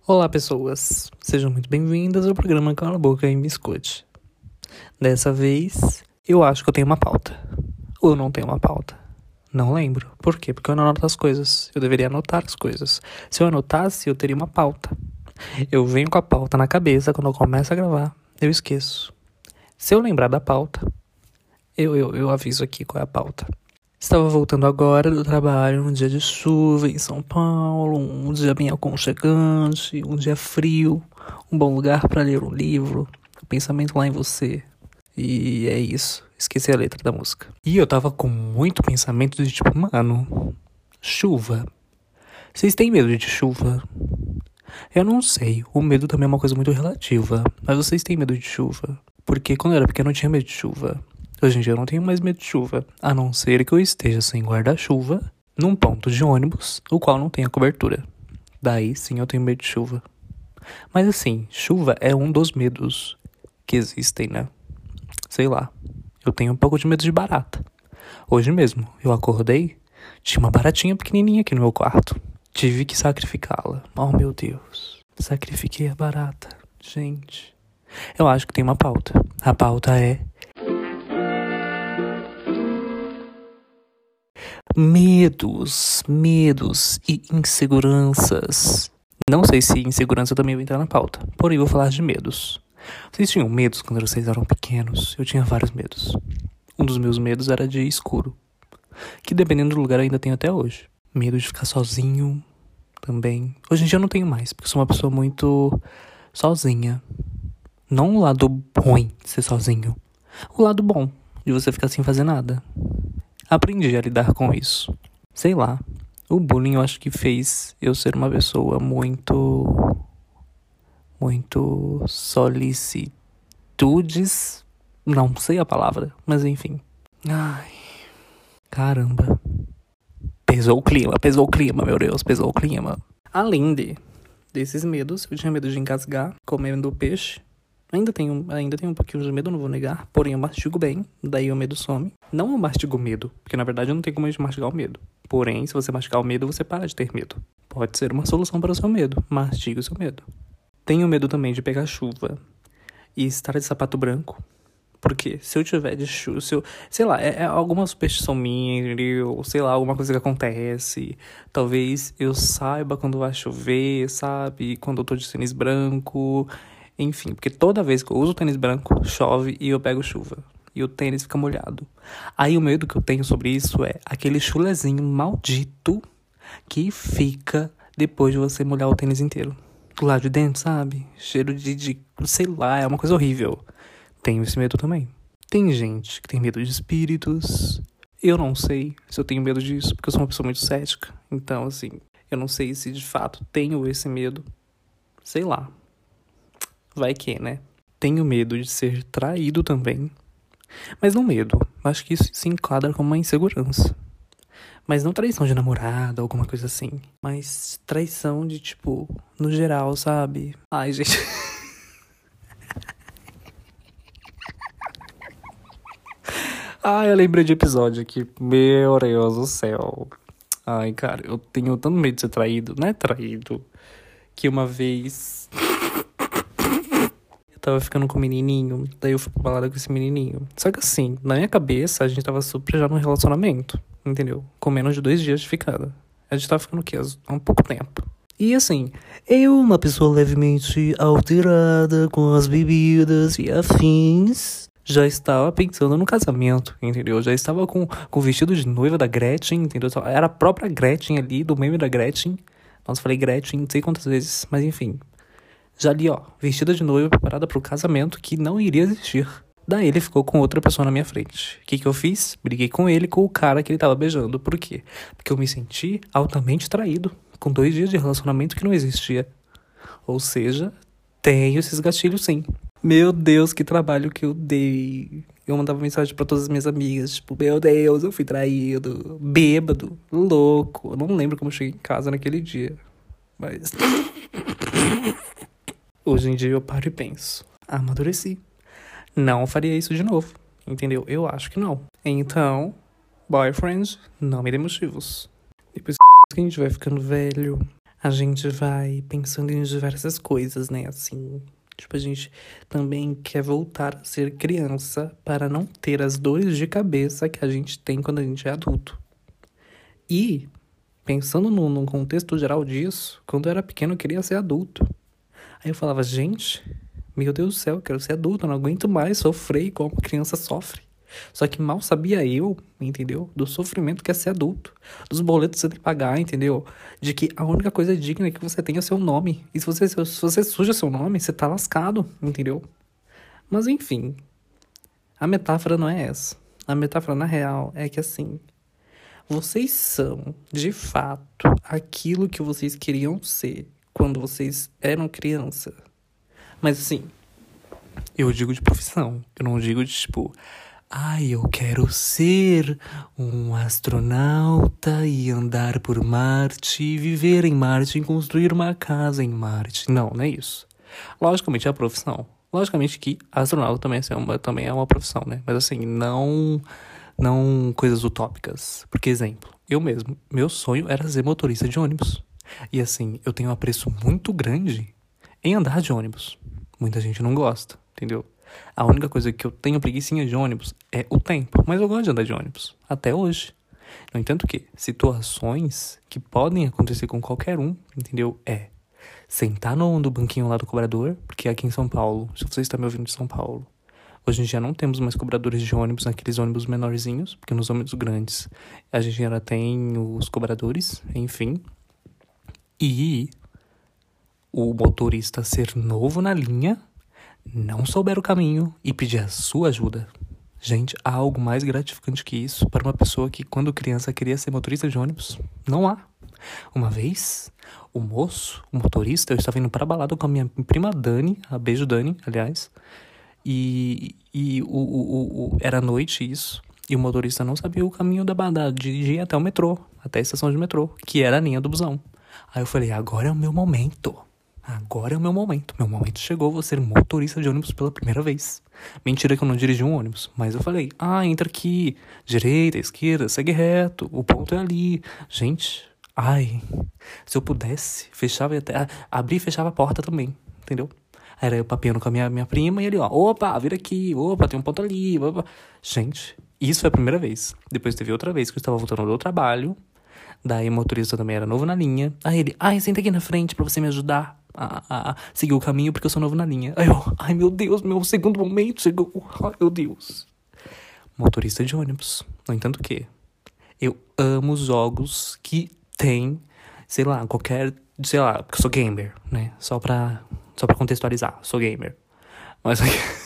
Olá, pessoas. Sejam muito bem-vindas ao programa Cala a Boca e Me Escute. Dessa vez, eu acho que eu tenho uma pauta. Ou eu não tenho uma pauta. Não lembro. Por quê? Porque eu não anoto as coisas. Eu deveria anotar as coisas. Se eu anotasse, eu teria uma pauta. Eu venho com a pauta na cabeça, quando eu começo a gravar, eu esqueço. Se eu lembrar da pauta, eu aviso aqui qual é a pauta. Estava voltando agora do trabalho, um dia de chuva em São Paulo, um dia bem aconchegante, um dia frio, um bom lugar para ler um livro, o pensamento lá em você. E é isso, esqueci a letra da música. E eu tava com muito pensamento de tipo, mano, chuva. Vocês têm medo de chuva? Eu não sei, o medo também é uma coisa muito relativa, mas vocês têm medo de chuva? Porque quando eu era pequeno eu tinha medo de chuva. Hoje em dia eu não tenho mais medo de chuva, a não ser que eu esteja sem guarda-chuva num ponto de ônibus, o qual não tenha cobertura. Daí sim eu tenho medo de chuva. Mas assim, chuva é um dos medos que existem, né? Sei lá, eu tenho um pouco de medo de barata. Hoje mesmo, eu acordei, tinha uma baratinha pequenininha aqui no meu quarto. Tive que sacrificá-la. Oh meu Deus, sacrifiquei a barata. Gente, eu acho que tem uma pauta. A pauta é medos e inseguranças. Não sei se insegurança também vai entrar na pauta, porém vou falar de medos. Vocês tinham medos quando vocês eram pequenos? Eu tinha vários medos. Um dos meus medos era de escuro, que dependendo do lugar eu ainda tenho até hoje. Medo de ficar sozinho também. Hoje em dia eu não tenho mais, porque eu sou uma pessoa muito sozinha. Não o lado ruim de ser sozinho, o lado bom de você ficar sem fazer nada. Aprendi a lidar com isso. Sei lá, o bullying eu acho que fez eu ser uma pessoa muito solicitudes. Não sei a palavra, mas enfim. Ai, caramba. Pesou o clima, meu Deus, pesou o clima. Além desses medos, eu tinha medo de engasgar comendo peixe. Ainda tenho um pouquinho de medo, não vou negar. Porém, eu mastigo bem, daí o medo some. Não eu mastigo medo, porque na verdade eu não tenho como mastigar o medo. Porém, se você mastigar o medo, você para de ter medo. Pode ser uma solução para o seu medo. Mastigue o seu medo. Tenho medo também de pegar chuva e estar de sapato branco. Porque se eu tiver de chuva, sei lá, é alguma superstição minha, entendeu? Sei lá, alguma coisa que acontece. Talvez eu saiba quando vai chover, sabe? Quando eu tô de tênis branco. Enfim, porque toda vez que eu uso tênis branco, chove e eu pego chuva. E o tênis fica molhado. Aí o medo que eu tenho sobre isso é aquele chulezinho maldito que fica depois de você molhar o tênis inteiro. Do lado de dentro, sabe? Cheiro de sei lá, é uma coisa horrível. Tenho esse medo também. Tem gente que tem medo de espíritos. Eu não sei se eu tenho medo disso, porque eu sou uma pessoa muito cética. Então, assim, eu não sei se de fato tenho esse medo. Sei lá. Vai que, né? Tenho medo de ser traído também. Mas não medo. Acho que isso se enquadra como uma insegurança. Mas não traição de namorada, alguma coisa assim. Mas traição de, tipo, no geral, sabe? Ai, gente. Ai, eu lembrei de episódio aqui. Meu Deus do céu. Ai, cara, eu tenho tanto medo de ser traído. Não é traído. Que uma vez eu tava ficando com um menininho. Daí eu fui pra balada com esse menininho. Só que assim, na minha cabeça, a gente tava super já num relacionamento. Entendeu? Com menos de 2 dias de ficada. A gente tava ficando o quê? Há um pouco tempo. E assim, eu, uma pessoa levemente alterada com as bebidas e afins, já estava pensando no casamento, entendeu? Já estava com o vestido de noiva da Gretchen, entendeu? Era a própria Gretchen ali, do meme da Gretchen. Nossa, falei Gretchen não sei quantas vezes, mas enfim. Já ali, ó, vestida de noiva, preparada pro casamento que não iria existir. Daí ele ficou com outra pessoa na minha frente. O que eu fiz? Briguei com ele, com o cara que ele tava beijando. Por quê? Porque eu me senti altamente traído, com 2 dias de relacionamento que não existia. Ou seja, tenho esses gatilhos sim. Meu Deus, que trabalho que eu dei. Eu mandava mensagem pra todas as minhas amigas, tipo, meu Deus, eu fui traído, bêbado, louco. Eu não lembro como eu cheguei em casa naquele dia. Mas hoje em dia eu paro e penso, amadureci. Não faria isso de novo, entendeu? Eu acho que não. Então, boyfriend, não me dê motivos. Depois que a gente vai ficando velho, a gente vai pensando em diversas coisas, né? Assim, tipo, a gente também quer voltar a ser criança para não ter as dores de cabeça que a gente tem quando a gente é adulto. E, pensando num contexto geral disso, quando eu era pequeno eu queria ser adulto. Aí eu falava, gente, meu Deus do céu, eu quero ser adulto, eu não aguento mais sofrer igual uma criança sofre. Só que mal sabia eu, entendeu? Do sofrimento que é ser adulto. Dos boletos que você tem que pagar, entendeu? De que a única coisa digna que você tem é seu nome. E se você suja seu nome, você tá lascado, entendeu? Mas enfim, a metáfora não é essa. A metáfora, na real, é que assim, vocês são, de fato, aquilo que vocês queriam ser quando vocês eram criança. Mas assim, eu digo de profissão. Eu não digo de tipo, ai, eu quero ser um astronauta e andar por Marte, e viver em Marte e construir uma casa em Marte. Não, não é isso. Logicamente é a profissão. Logicamente que astronauta também é uma profissão, né? Mas assim, não coisas utópicas. Porque, exemplo, eu mesmo, meu sonho era ser motorista de ônibus. E assim, eu tenho um apreço muito grande em andar de ônibus. Muita gente não gosta, entendeu? A única coisa que eu tenho preguicinha de ônibus é o tempo. Mas eu gosto de andar de ônibus. Até hoje. No entanto que situações que podem acontecer com qualquer um, entendeu? É sentar no banquinho lá do cobrador. Porque aqui em São Paulo, se você está me ouvindo de São Paulo, hoje em dia não temos mais cobradores de ônibus naqueles ônibus menorzinhos. Porque nos ônibus grandes a gente ainda tem os cobradores, enfim. E o motorista ser novo na linha, não souber o caminho e pedir a sua ajuda. Gente, há algo mais gratificante que isso para uma pessoa que, quando criança, queria ser motorista de ônibus? Não há. Uma vez, o motorista, eu estava indo para a balada com a minha prima Dani, a beijo Dani, aliás, e era noite isso, e o motorista não sabia o caminho da balada, de ir até o metrô, até a estação de metrô, que era a linha do busão. Aí eu falei, agora é o meu momento. Agora é o meu momento. Meu momento chegou, vou ser motorista de ônibus pela primeira vez. Mentira que eu não dirigi um ônibus. Mas eu falei, entra aqui. Direita, esquerda, segue reto. O ponto é ali. Gente, se eu pudesse, fechava e até... abria e fechava a porta também, entendeu? Aí era eu papeando com a minha prima e ele, opa, vira aqui. Opa, tem um ponto ali. Opa. Gente, isso foi a primeira vez. Depois teve outra vez que eu estava voltando do trabalho. Daí o motorista também era novo na linha. Aí ele, senta aqui na frente pra você me ajudar a seguir o caminho, porque eu sou novo na linha. Aí eu, meu Deus, meu segundo momento chegou. Ai, meu Deus. Motorista de ônibus. No entanto que eu amo jogos que tem, porque eu sou gamer, né? Só pra contextualizar, sou gamer. Mas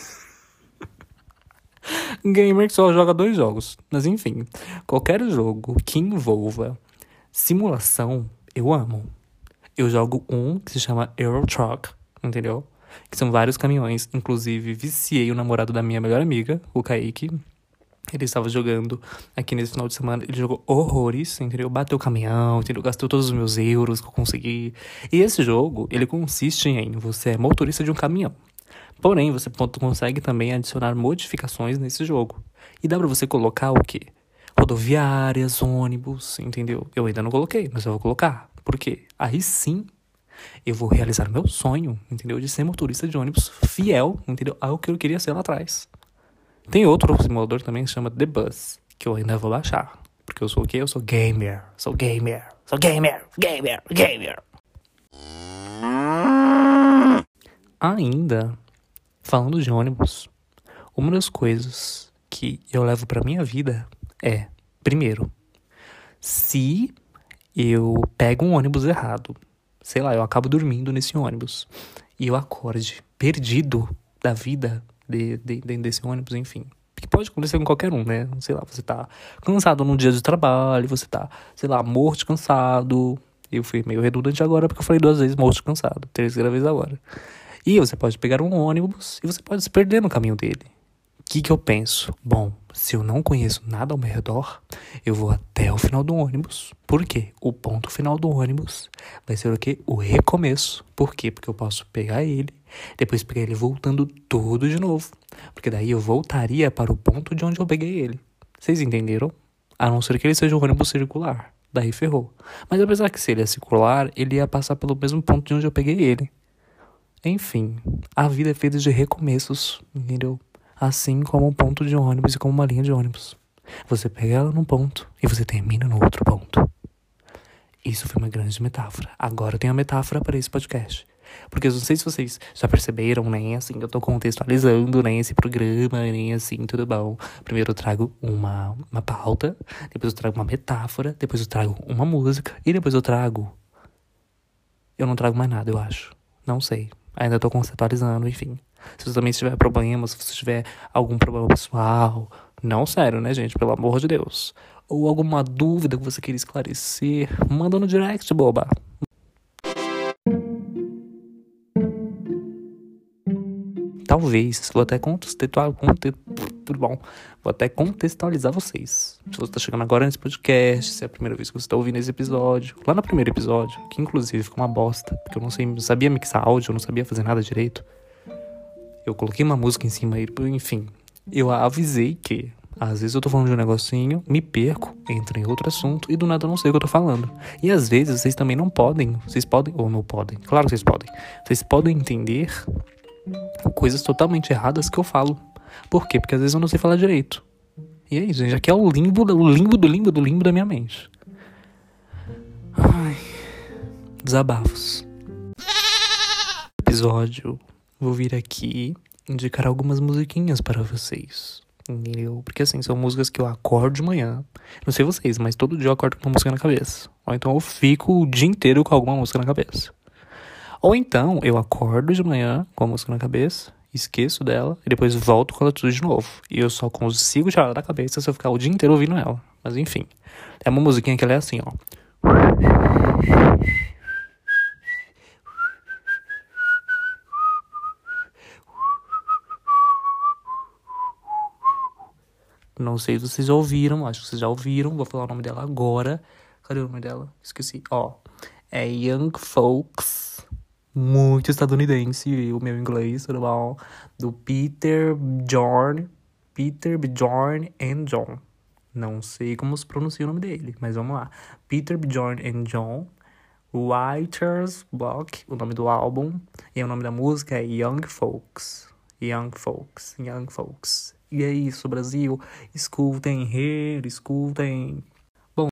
gamer que só joga 2 jogos. Mas enfim, qualquer jogo que envolva simulação, eu amo. Eu jogo um que se chama Euro Truck, entendeu? Que são vários caminhões. Inclusive, viciei o namorado da minha melhor amiga, o Kaique. Ele estava jogando aqui nesse final de semana. Ele jogou horrores, entendeu? Bateu o caminhão, entendeu? Gastou todos os meus euros que eu consegui. E esse jogo, ele consiste em você é motorista de um caminhão. Porém, você consegue também adicionar modificações nesse jogo. E dá pra você colocar o quê? Rodoviárias, ônibus, entendeu? Eu ainda não coloquei, mas eu vou colocar. Por quê? Aí sim, eu vou realizar meu sonho, entendeu? De ser motorista de ônibus fiel, entendeu? Ao que eu queria ser lá atrás. Tem outro simulador também que se chama The Bus, que eu ainda vou baixar. Porque eu sou o quê? Eu sou gamer. Sou gamer. Ainda, falando de ônibus, uma das coisas que eu levo pra minha vida é, primeiro, se eu pego um ônibus errado, eu acabo dormindo nesse ônibus, e eu acorde perdido da vida desse ônibus, enfim. Que pode acontecer com qualquer um, né? Você tá cansado num dia de trabalho, você tá, morto de cansado. Eu fui meio redundante agora porque eu falei 2 vezes morto de cansado, 3ª vez agora. E você pode pegar um ônibus e você pode se perder no caminho dele. O que eu penso? Bom, se eu não conheço nada ao meu redor, eu vou até o final do ônibus. Por quê? O ponto final do ônibus vai ser o quê? O recomeço. Por quê? Porque eu posso pegar ele, depois pegar ele voltando tudo de novo. Porque daí eu voltaria para o ponto de onde eu peguei ele. Vocês entenderam? A não ser que ele seja um ônibus circular. Daí ferrou. Mas apesar que se ele ia circular, ele ia passar pelo mesmo ponto de onde eu peguei ele. Enfim, a vida é feita de recomeços, entendeu? Assim como um ponto de ônibus e como uma linha de ônibus. Você pega ela num ponto e você termina no outro ponto. Isso foi uma grande metáfora. Agora eu tenho a metáfora para esse podcast. Porque eu não sei se vocês já perceberam, nem assim, eu tô contextualizando, nem esse programa, nem assim, tudo bom. Primeiro eu trago uma pauta, depois eu trago uma metáfora, depois eu trago uma música, e depois eu trago... Eu não trago mais nada, eu acho. Não sei. Ainda tô conceptualizando, enfim. Se você também tiver problemas, se você tiver algum problema pessoal... Não sério, né, gente? Pelo amor de Deus. Ou alguma dúvida que você queira esclarecer, manda no direct, boba. Talvez, vou até contextualizar vocês. Se você tá chegando agora nesse podcast, se é a primeira vez que você tá ouvindo esse episódio, lá no primeiro episódio, que inclusive ficou uma bosta, porque eu não sabia mixar áudio, eu não sabia fazer nada direito. Eu coloquei uma música em cima e, enfim, eu avisei que às vezes eu tô falando de um negocinho, me perco, entro em outro assunto e do nada eu não sei o que eu tô falando. E às vezes vocês também não podem, vocês podem ou não podem, claro que vocês podem. Vocês podem entender coisas totalmente erradas que eu falo. Por quê? Porque às vezes eu não sei falar direito. E é isso, gente, aqui é o limbo da minha mente. Ai, desabafos. Episódio, vou vir aqui indicar algumas musiquinhas para vocês. Entendeu? Porque assim, são músicas que eu acordo de manhã. Não sei vocês, mas todo dia eu acordo com uma música na cabeça. Ou então eu fico o dia inteiro com alguma música na cabeça. Ou então eu acordo de manhã com a música na cabeça, esqueço dela e depois volto com ela tudo de novo. E eu só consigo tirar ela da cabeça se eu ficar o dia inteiro ouvindo ela. Mas enfim, é uma musiquinha que ela é assim, ó. Não sei se vocês ouviram, acho que vocês já ouviram. Vou falar o nome dela agora. Cadê o nome dela? Esqueci. Ó, é Young Folks. Muito estadunidense, o meu inglês, tudo bom? Do Peter Bjorn and John. Não sei como se pronuncia o nome dele, mas vamos lá. Peter Bjorn and John. Writer's Block, o nome do álbum. E o nome da música é Young Folks. Young Folks, Young Folks. E é isso, Brasil. Escutem, escutem. Bom,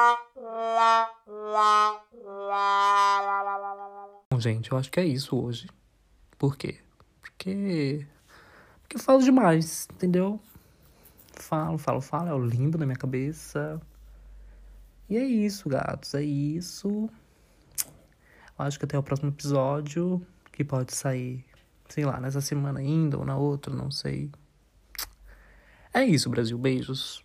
gente, eu acho que é isso hoje. Por quê? Porque eu falo demais, entendeu? Falo, é o limbo da minha cabeça. E é isso, gatos, é isso. Eu acho que até o próximo episódio, que pode sair, sei lá, nessa semana ainda ou na outra, não sei. É isso, Brasil. Beijos.